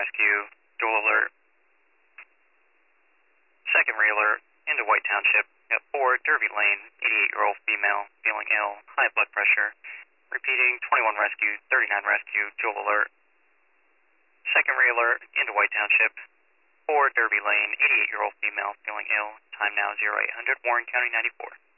rescue, dual alert. Second realer into White Township at 4 Derby Lane, 88-year-old female, feeling ill, high blood pressure. Repeating, 21 rescue, 39 rescue, dual alert. Second realer into White Township, 4 Derby Lane, 88-year-old female, feeling ill. Time now 0800, Warren County 94.